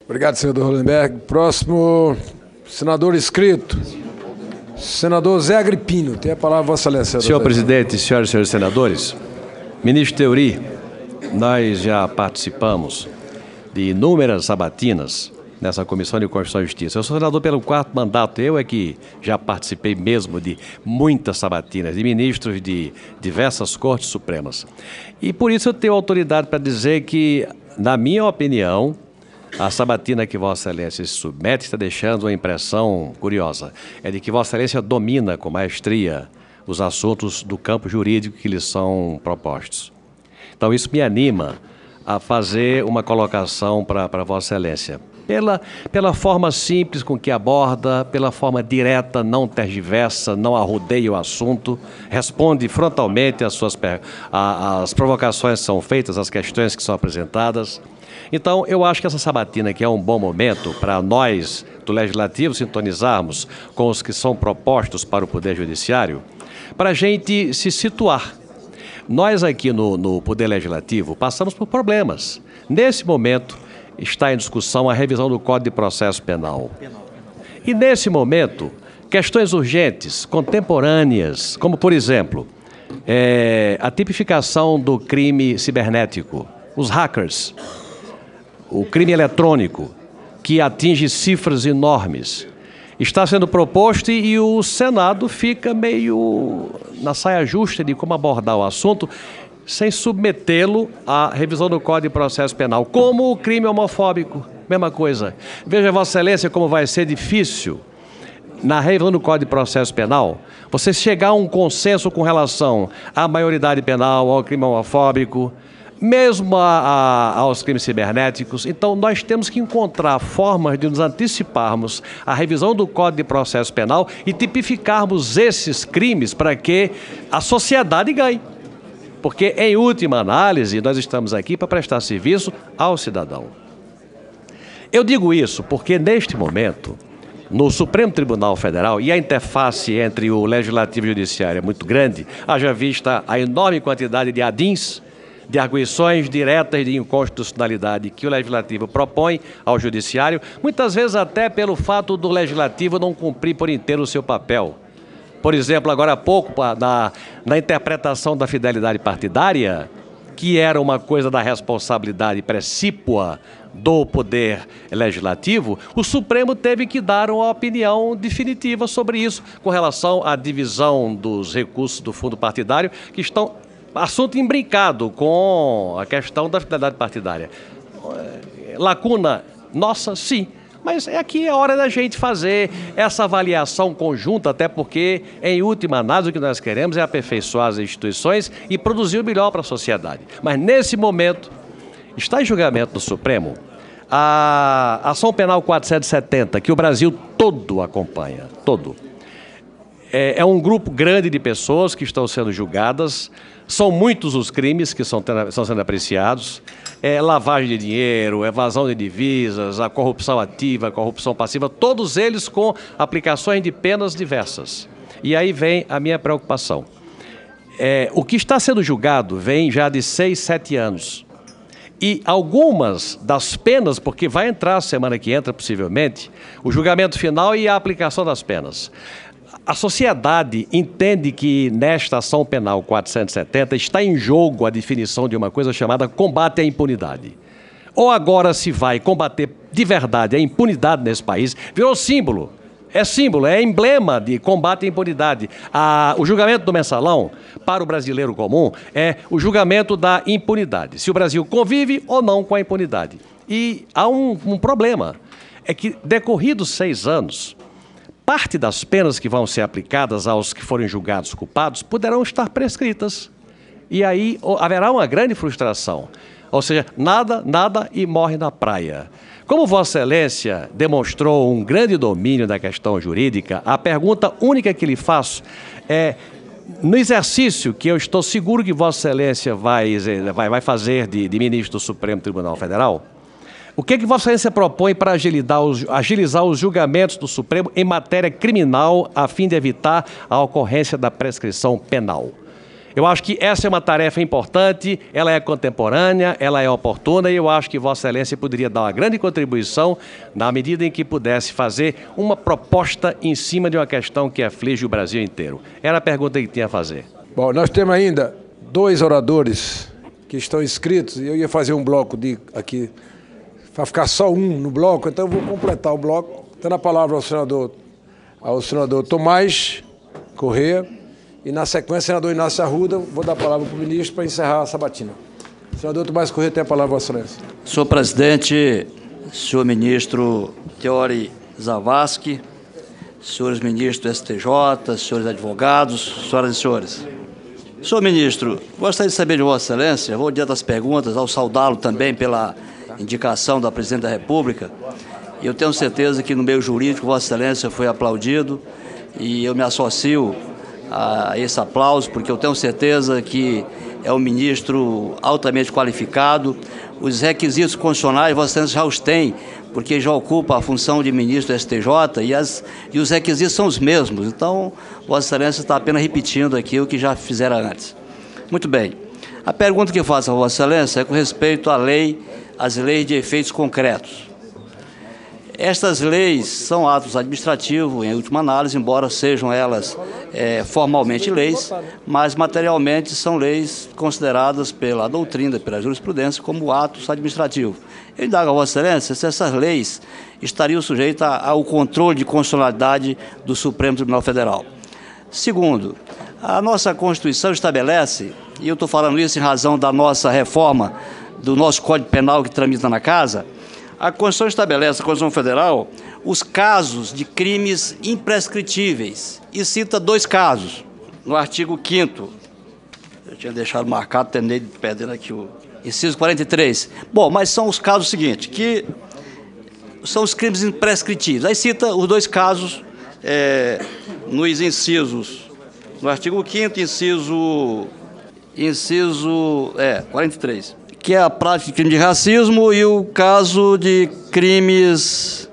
Obrigado, senador Hollenberg. Próximo, senador inscrito. Senador Zé Agripino. Tem a palavra, Vossa Excelência. Senhor presidente, senhoras e senhores senadores, ministro Theury, nós já participamos de inúmeras sabatinas nessa Comissão de Constituição e Justiça. Eu sou senador pelo 4º mandato, eu é que já participei mesmo de muitas sabatinas, de ministros de diversas cortes supremas. E por isso eu tenho autoridade para dizer que, na minha opinião, a sabatina que Vossa Excelência se submete está deixando uma impressão curiosa. É de que Vossa Excelência domina com maestria os assuntos do campo jurídico que lhes são propostos. Então isso me anima a fazer uma colocação para Vossa Excelência. Pela forma simples com que aborda, pela forma direta, não tergiversa, não arrodeia o assunto, responde frontalmente às provocações que são feitas, às questões que são apresentadas. Então, eu acho que essa sabatina aqui é um bom momento para nós, do Legislativo, sintonizarmos com os que são propostos para o Poder Judiciário, para a gente se situar. Nós aqui no Poder Legislativo passamos por problemas. Nesse momento, está em discussão a revisão do Código de Processo Penal. E nesse momento, questões urgentes, contemporâneas, como por exemplo, a tipificação do crime cibernético, os hackers, o crime eletrônico, que atinge cifras enormes, está sendo proposto e o Senado fica meio na saia justa de como abordar o assunto, sem submetê-lo à revisão do Código de Processo Penal, como o crime homofóbico, mesma coisa. Veja, Vossa Excelência, como vai ser difícil, na revisão do Código de Processo Penal, você chegar a um consenso com relação à maioridade penal, ao crime homofóbico, mesmo aos crimes cibernéticos. Então, nós temos que encontrar formas de nos anteciparmos à revisão do Código de Processo Penal e tipificarmos esses crimes para que a sociedade ganhe. Porque, em última análise, nós estamos aqui para prestar serviço ao cidadão. Eu digo isso porque, neste momento, no Supremo Tribunal Federal, e a interface entre o Legislativo e o Judiciário é muito grande, haja vista a enorme quantidade de adins, de arguições diretas de inconstitucionalidade que o Legislativo propõe ao Judiciário, muitas vezes até pelo fato do Legislativo não cumprir por inteiro o seu papel. Por exemplo, agora há pouco, na interpretação da fidelidade partidária, que era uma coisa da responsabilidade precípua do Poder Legislativo, o Supremo teve que dar uma opinião definitiva sobre isso, com relação à divisão dos recursos do fundo partidário, que estão assunto imbricado com a questão da fidelidade partidária. Lacuna nossa, sim. Mas aqui é a hora da gente fazer essa avaliação conjunta, até porque, em última análise, o que nós queremos é aperfeiçoar as instituições e produzir o melhor para a sociedade. Mas, nesse momento, está em julgamento do Supremo a Ação Penal 470, que o Brasil todo acompanha, todo. É um grupo grande de pessoas que estão sendo julgadas, são muitos os crimes que estão sendo apreciados, lavagem de dinheiro, evasão de divisas, a corrupção ativa, a corrupção passiva, todos eles com aplicações de penas diversas. E aí vem a minha preocupação. O que está sendo julgado vem já de 6, 7 anos. E algumas das penas, porque vai entrar a semana que entra, possivelmente, o julgamento final e a aplicação das penas. A sociedade entende que nesta ação penal 470 está em jogo a definição de uma coisa chamada combate à impunidade. Ou agora se vai combater de verdade a impunidade nesse país, virou símbolo, é emblema de combate à impunidade. O julgamento do mensalão, para o brasileiro comum, é o julgamento da impunidade, se o Brasil convive ou não com a impunidade. E há um problema, é que decorridos 6 anos, parte das penas que vão ser aplicadas aos que forem julgados culpados poderão estar prescritas. E aí haverá uma grande frustração. Ou seja, nada e morre na praia. Como Vossa Excelência demonstrou um grande domínio da questão jurídica, a pergunta única que lhe faço é, no exercício que eu estou seguro que Vossa Excelência vai fazer de ministro do Supremo Tribunal Federal, o que Vossa Excelência propõe para agilizar os julgamentos do Supremo em matéria criminal a fim de evitar a ocorrência da prescrição penal? Eu acho que essa é uma tarefa importante, ela é contemporânea, ela é oportuna e eu acho que Vossa Excelência poderia dar uma grande contribuição na medida em que pudesse fazer uma proposta em cima de uma questão que aflige o Brasil inteiro. Era a pergunta que tinha a fazer. Bom, nós temos ainda 2 oradores que estão inscritos e eu ia fazer um bloco aqui para ficar só um no bloco, então eu vou completar o bloco, dando a palavra ao senador Tomás Corrêa e, na sequência, senador Inácio Arruda. Vou dar a palavra para o ministro para encerrar a sabatina. Senador Tomás Corrêa tem a palavra, Vossa Excelência. Senhor presidente, senhor ministro Teori Zavascki, senhores ministros do STJ, senhores advogados, senhoras e senhores. Senhor ministro, gostaria de saber de Vossa Excelência, vou diante das perguntas, ao saudá-lo também pela indicação da Presidente da República, e eu tenho certeza que no meio jurídico Vossa Excelência foi aplaudido e eu me associo a esse aplauso, porque eu tenho certeza que é um ministro altamente qualificado. Os requisitos constitucionais Vossa Excelência já os tem, porque já ocupa a função de ministro do STJ e os requisitos são os mesmos. Então, Vossa Excelência está apenas repetindo aqui o que já fizera antes. Muito bem. A pergunta que eu faço a Vossa Excelência é com respeito às leis de efeitos concretos. Estas leis são atos administrativos, em última análise, embora sejam elas formalmente leis, mas materialmente são leis consideradas pela doutrina, pela jurisprudência, como atos administrativos. Eu indago a Vossa Excelência se essas leis estariam sujeitas ao controle de constitucionalidade do Supremo Tribunal Federal. Segundo, a nossa Constituição estabelece, e eu estou falando isso em razão da nossa reforma do nosso Código Penal que tramita na Casa, a Constituição estabelece, a Constituição Federal, os casos de crimes imprescritíveis e cita 2 casos, no artigo 5º. Eu tinha deixado marcado, terminei perdendo aqui o inciso 43. Bom, mas são os casos seguintes, que são os crimes imprescritíveis. Aí cita os 2 casos nos incisos, no artigo 5º, inciso 43. Que é a prática de crime de racismo e o caso de crimes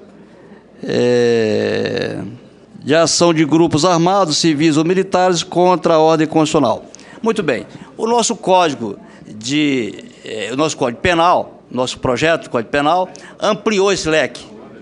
de ação de grupos armados, civis ou militares contra a ordem constitucional. Muito bem. O nosso Código Penal, nosso projeto de Código Penal, ampliou esse leque.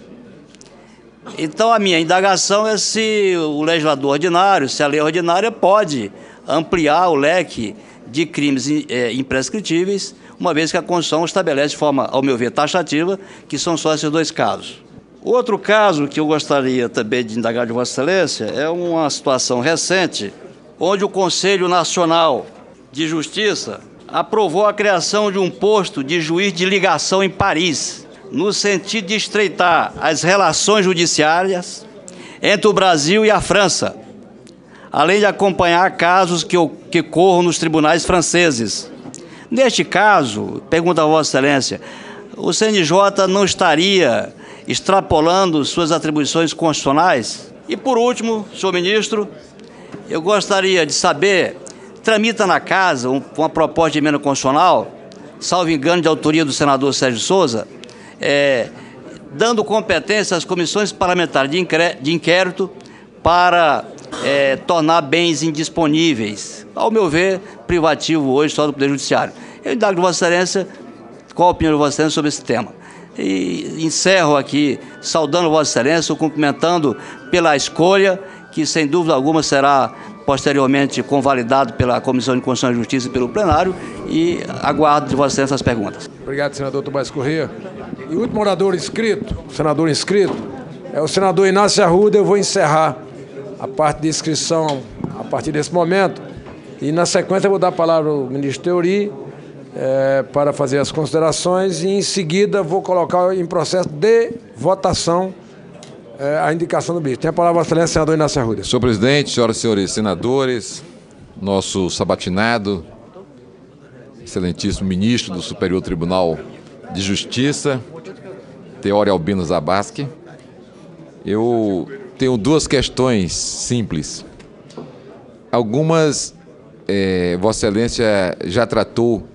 Então, a minha indagação é se o legislador ordinário, se a lei ordinária pode ampliar o leque de crimes imprescritíveis, uma vez que a Constituição estabelece de forma, ao meu ver, taxativa, que são só esses 2 casos. O outro caso que eu gostaria também de indagar de Vossa Excelência é uma situação recente, onde o Conselho Nacional de Justiça aprovou a criação de um posto de juiz de ligação em Paris, no sentido de estreitar as relações judiciárias entre o Brasil e a França, além de acompanhar casos que corram nos tribunais franceses. Neste caso, pergunta a Vossa Excelência, o CNJ não estaria extrapolando suas atribuições constitucionais? E, por último, senhor ministro, eu gostaria de saber, tramita na Casa uma proposta de emenda constitucional, salvo engano, de autoria do senador Sérgio Souza, dando competência às comissões parlamentares de inquérito para tornar bens indisponíveis, ao meu ver, privativo hoje só do Poder Judiciário. Eu indago de Vossa Excelência qual a opinião de Vossa Excelência sobre esse tema. E encerro aqui, saudando Vossa Excelência, cumprimentando pela escolha, que sem dúvida alguma será posteriormente convalidado pela Comissão de Constituição e Justiça e pelo plenário, e aguardo de Vossa Excelência as perguntas. Obrigado, senador Tomás Corrêa. E o último orador inscrito, senador inscrito, é o senador Inácio Arruda. Eu vou encerrar a parte de inscrição a partir desse momento, e na sequência eu vou dar a palavra ao ministro Teori para fazer as considerações, e em seguida vou colocar em processo de votação a indicação do ministro. Tem a palavra, Vossa Excelência, senador Inácio Arruda. Senhor presidente, senhoras e senhores senadores, nosso sabatinado, excelentíssimo ministro do Superior Tribunal de Justiça, Teori Albino Zavascki, eu tenho 2 questões simples. Algumas Vossa Excelência já tratou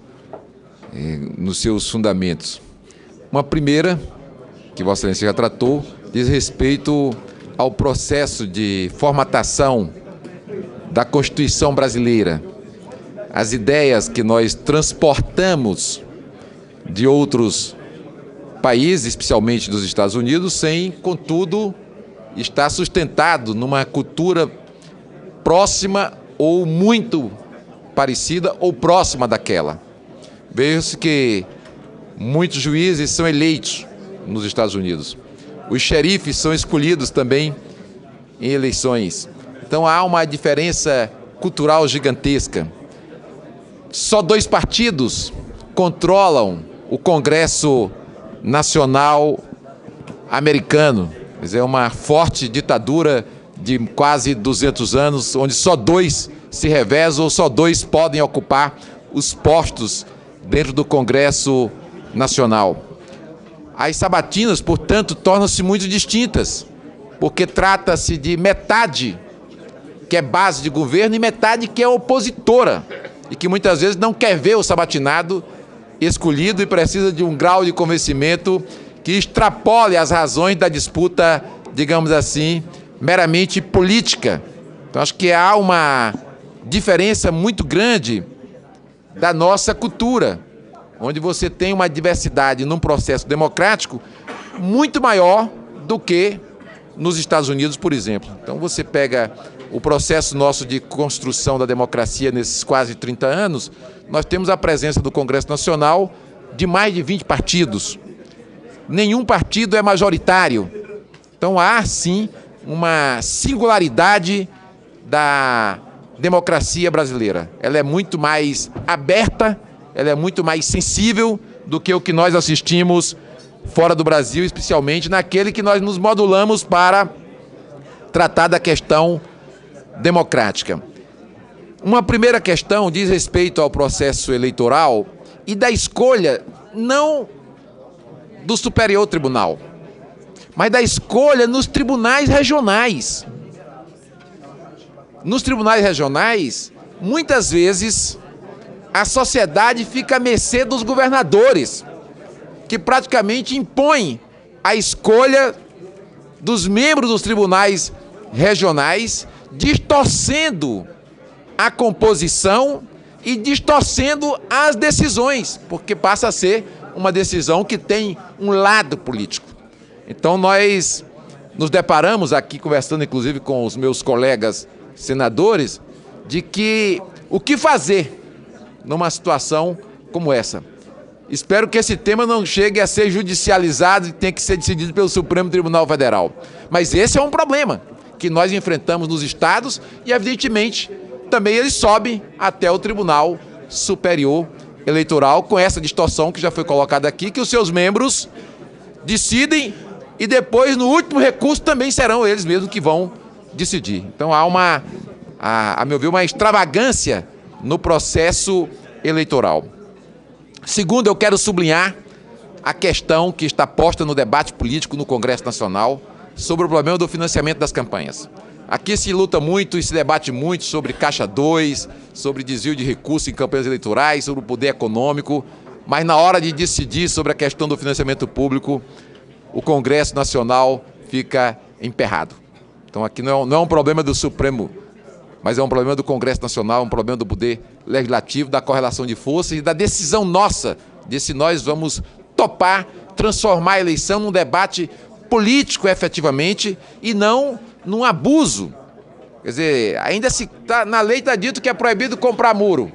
nos seus fundamentos. Uma primeira, que Vossa Excelência já tratou, diz respeito ao processo de formatação da Constituição brasileira. as ideias que nós transportamos de outros países, especialmente dos Estados Unidos, sem, contudo, estar sustentado numa cultura próxima ou muito parecida ou próxima daquela. Veja-se que muitos juízes são eleitos nos Estados Unidos. Os xerifes são escolhidos também em eleições. Então há uma diferença cultural gigantesca. Só 2 partidos controlam o Congresso Nacional americano. Quer dizer, é uma forte ditadura de quase 200 anos, onde só 2 se revezam ou só 2 podem ocupar os postos dentro do Congresso Nacional. As sabatinas, portanto, tornam-se muito distintas, porque trata-se de metade que é base de governo e metade que é opositora, e que muitas vezes não quer ver o sabatinado escolhido e precisa de um grau de convencimento que extrapole as razões da disputa, digamos assim, meramente política. Então, acho que há uma diferença muito grande da nossa cultura, onde você tem uma diversidade num processo democrático muito maior do que nos Estados Unidos, por exemplo. Então, você pega o processo nosso de construção da democracia nesses quase 30 anos, nós temos a presença do Congresso Nacional de mais de 20 partidos. Nenhum partido é majoritário. Então, há, sim, uma singularidade da democracia brasileira. Ela é muito mais aberta, ela é muito mais sensível do que o que nós assistimos fora do Brasil, especialmente naquele que nós nos modulamos para tratar da questão democrática. Uma primeira questão diz respeito ao processo eleitoral e da escolha, não do Superior Tribunal, mas da escolha nos tribunais regionais. Nos tribunais regionais, muitas vezes, a sociedade fica à mercê dos governadores, que praticamente impõem a escolha dos membros dos tribunais regionais, distorcendo a composição e distorcendo as decisões, porque passa a ser uma decisão que tem um lado político. Então nós nos deparamos aqui, conversando inclusive com os meus colegas senadores, de que o que fazer numa situação como essa. Espero que esse tema não chegue a ser judicializado e tenha que ser decidido pelo Supremo Tribunal Federal. Mas esse é um problema que nós enfrentamos nos estados e, evidentemente, também ele sobe até o Tribunal Superior Eleitoral, com essa distorção que já foi colocada aqui, que os seus membros decidem e depois, no último recurso, também serão eles mesmos que vão decidir. Então há a meu ver, uma extravagância no processo eleitoral. Segundo, eu quero sublinhar a questão que está posta no debate político no Congresso Nacional sobre o problema do financiamento das campanhas. Aqui se luta muito e se debate muito sobre Caixa 2, sobre desvio de recursos em campanhas eleitorais, sobre o poder econômico, mas na hora de decidir sobre a questão do financiamento público, o Congresso Nacional fica emperrado. Então aqui não é um problema do Supremo, mas é um problema do Congresso Nacional, um problema do poder legislativo, da correlação de forças e da decisão nossa de se nós vamos topar, transformar a eleição num debate político efetivamente e não num abuso. Quer dizer, ainda na lei está dito que é proibido comprar muro,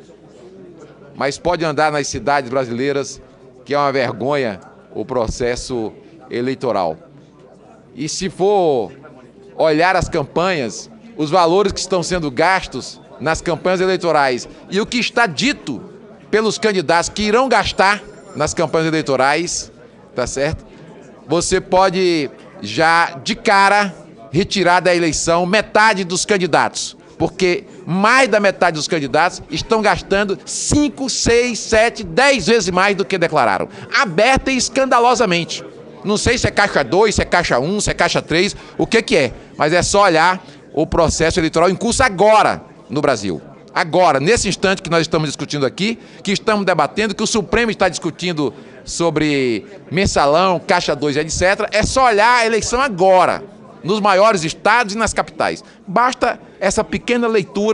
mas pode andar nas cidades brasileiras, que é uma vergonha o processo eleitoral. E se for olhar as campanhas, os valores que estão sendo gastos nas campanhas eleitorais e o que está dito pelos candidatos que irão gastar nas campanhas eleitorais, tá certo? Você pode já de cara retirar da eleição metade dos candidatos, porque mais da metade dos candidatos estão gastando 5, 6, 7, 10 vezes mais do que declararam, aberta e escandalosamente. Não sei se é Caixa 2, se é Caixa 1, se é Caixa 3, o que é, mas é só olhar o processo eleitoral em curso agora no Brasil. Agora, nesse instante que nós estamos discutindo aqui, que estamos debatendo, que o Supremo está discutindo sobre mensalão, Caixa 2, etc., é só olhar a eleição agora, nos maiores estados e nas capitais. Basta essa pequena leitura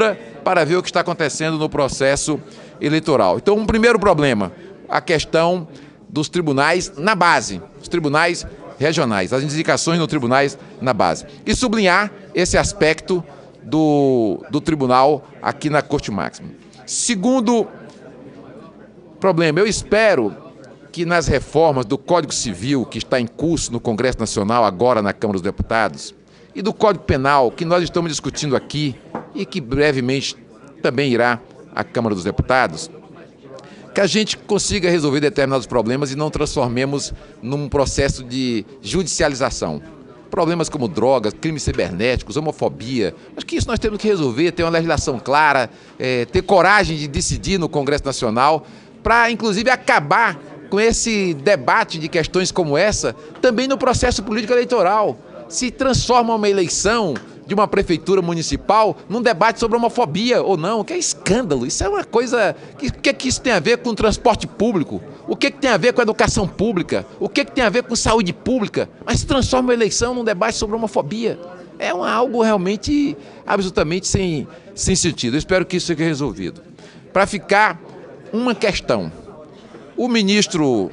para ver o que está acontecendo no processo eleitoral. Então, um primeiro problema, a questão dos tribunais na base, os tribunais regionais, as indicações nos tribunais na base. E sublinhar esse aspecto do tribunal aqui na Corte Máxima. Segundo problema, eu espero que nas reformas do Código Civil, que está em curso no Congresso Nacional, agora na Câmara dos Deputados, e do Código Penal, que nós estamos discutindo aqui e que brevemente também irá à Câmara dos Deputados, que a gente consiga resolver determinados problemas e não transformemos num processo de judicialização. Problemas como drogas, crimes cibernéticos, homofobia, acho que isso nós temos que resolver, ter uma legislação clara, ter coragem de decidir no Congresso Nacional, para inclusive acabar com esse debate de questões como essa, também no processo político eleitoral. Se transforma uma eleição de uma prefeitura municipal num debate sobre homofobia ou não, que é escândalo. Isso é uma coisa... O que isso tem a ver com o transporte público? O que tem a ver com a educação pública? O que tem a ver com saúde pública? Mas se transforma a eleição num debate sobre homofobia. É algo realmente, absolutamente sem sentido. Eu espero que isso seja resolvido. Para ficar uma questão. O ministro,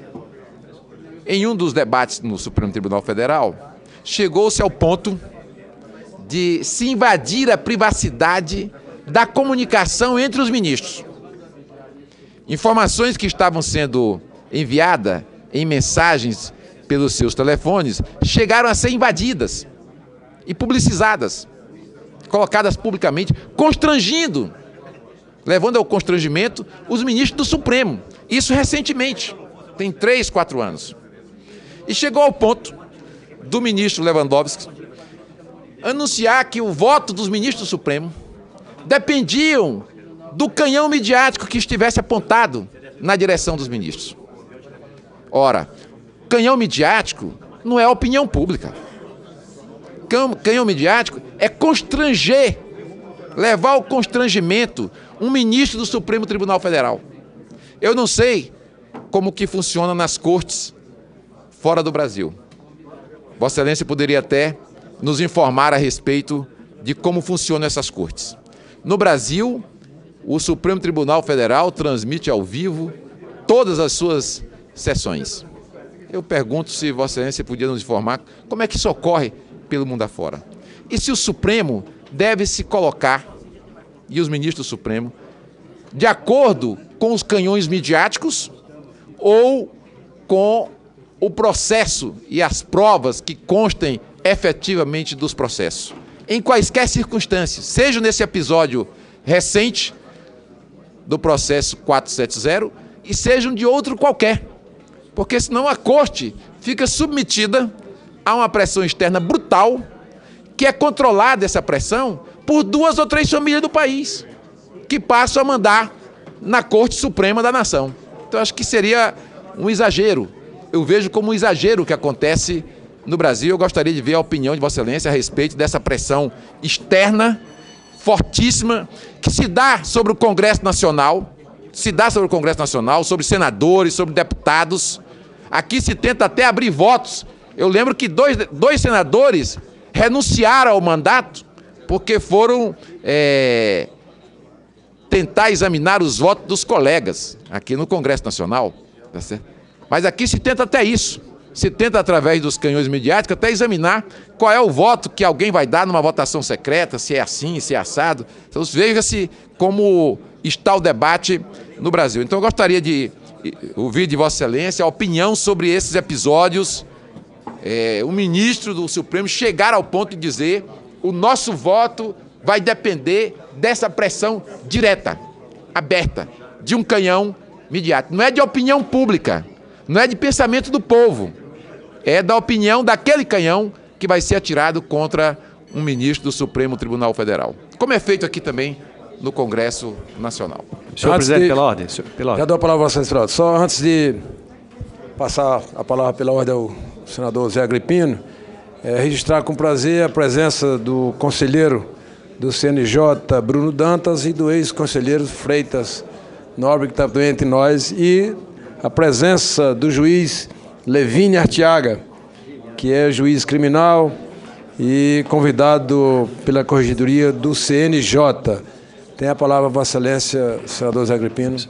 em um dos debates no Supremo Tribunal Federal, chegou-se ao ponto de se invadir a privacidade da comunicação entre os ministros. Informações que estavam sendo enviadas em mensagens pelos seus telefones chegaram a ser invadidas e publicizadas, colocadas publicamente, constrangindo, levando ao constrangimento os ministros do Supremo. Isso recentemente, tem 3, 4 anos. E chegou ao ponto do ministro Lewandowski anunciar que o voto dos ministros do Supremo dependiam do canhão midiático que estivesse apontado na direção dos ministros. Ora, canhão midiático não é opinião pública. Canhão midiático é constranger, levar ao constrangimento um ministro do Supremo Tribunal Federal. Eu não sei como que funciona nas cortes fora do Brasil. Vossa Excelência poderia até nos informar a respeito de como funcionam essas cortes. No Brasil, o Supremo Tribunal Federal transmite ao vivo todas as suas sessões. Eu pergunto se Vossa Excelência podia nos informar como é que isso ocorre pelo mundo afora. E se o Supremo deve se colocar, e os ministros do Supremo, de acordo com os canhões midiáticos ou com o processo e as provas que constem efetivamente dos processos. Em quaisquer circunstâncias, seja nesse episódio recente do processo 470 e sejam de outro qualquer. Porque senão a Corte fica submetida a uma pressão externa brutal, que é controlada essa pressão por 2 ou 3 famílias do país, que passam a mandar na Corte Suprema da Nação. Então acho que seria um exagero. Eu vejo como um exagero o que acontece no Brasil. Eu gostaria de ver a opinião de Vossa Excelência a respeito dessa pressão externa, fortíssima, que se dá sobre o Congresso Nacional, sobre senadores, sobre deputados. Aqui se tenta até abrir votos. Eu lembro que dois senadores renunciaram ao mandato porque foram tentar examinar os votos dos colegas aqui no Congresso Nacional. Tá certo? Mas aqui se tenta até isso. Se tenta, através dos canhões midiáticos, até examinar qual é o voto que alguém vai dar numa votação secreta, se é assim, se é assado. Então, veja-se como está o debate no Brasil. Então, eu gostaria de ouvir de Vossa Excelência a opinião sobre esses episódios. O ministro do Supremo chegar ao ponto de dizer: o nosso voto vai depender dessa pressão direta, aberta, de um canhão midiático. Não é de opinião pública, não é de pensamento do povo, é da opinião daquele canhão que vai ser atirado contra um ministro do Supremo Tribunal Federal. Como é feito aqui também no Congresso Nacional. Senhor presidente, pela ordem. Já dou a palavra ao senhor. Só antes de passar a palavra pela ordem ao senador Zé Agripino, registrar com prazer a presença do conselheiro do CNJ, Bruno Dantas, e do ex-conselheiro Freitas Nobre, que está entre nós, e a presença do juiz Levine Artiaga, que é juiz criminal e convidado pela Corregedoria do CNJ. Tem a palavra Vossa Excelência, senador Zé Agripino.